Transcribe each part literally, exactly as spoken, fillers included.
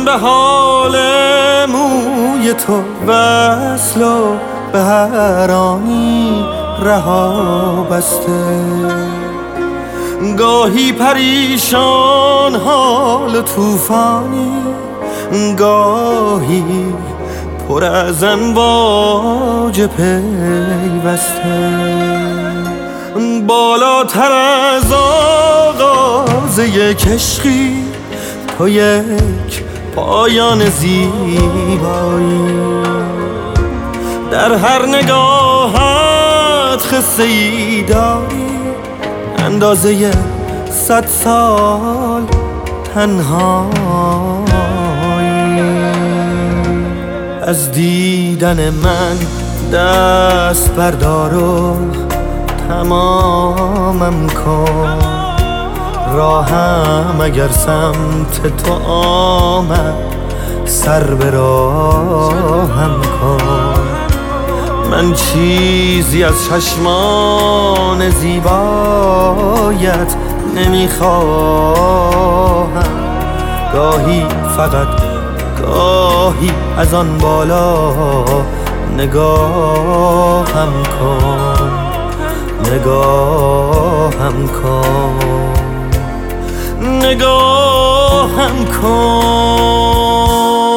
به حال موی تو وصل و به هر آنی رها بسته. گاهی پریشان حال طوفانی، گاهی پر از امواج پیوسته. بالاتر از آغاز یک عشقی تو یک پایان زیبایی. در هر نگاهت قصه ای داری، اندازه صد سال تنهایی. از دیدن من دست بردار و تمامم کن. راهم اگر سمت تو آمد سر به راهم کن. من چیزی از چشمان زیبایت نمیخواهم. گاهی فقط گاهی از آن بالا نگاهم کن، نگاهم کن، نگاهم کن.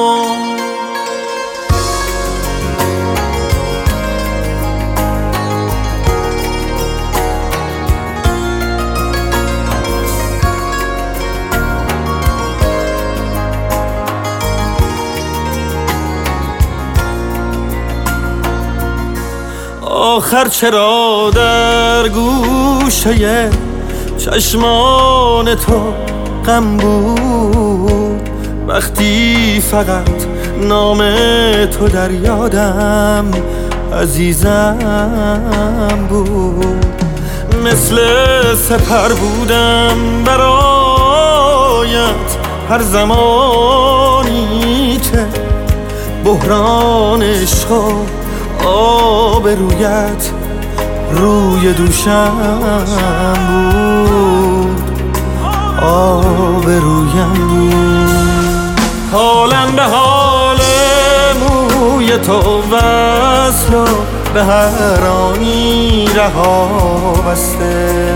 آخر چرا در گوشه چشمان تو غم بود، وقتی فقط نام تو در یادم عزیزم بود. مثل سپر بودم برایت هر زمانی که بحران عشق و آب رویت روی دوشم بود، آب رویم بود. حالم به حال موی تو وصل و به هر آنی رها بسته.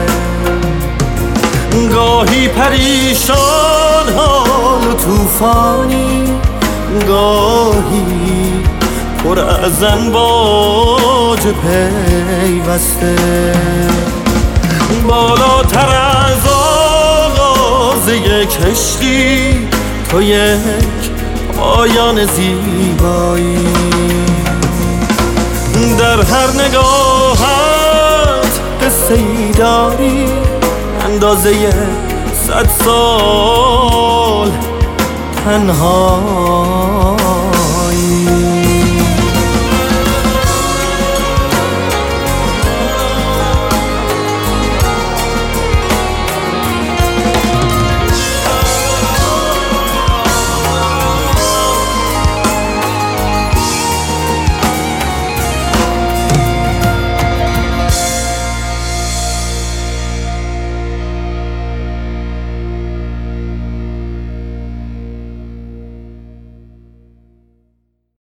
گاهی پریشان حال و طوفانی، گاهی پر از امواج پیوسته. بالاتر از آغاز یک عشقی تو یک پایان زیبایی. در هر نگاهت قصه ای داری، اندازه صد سال تنها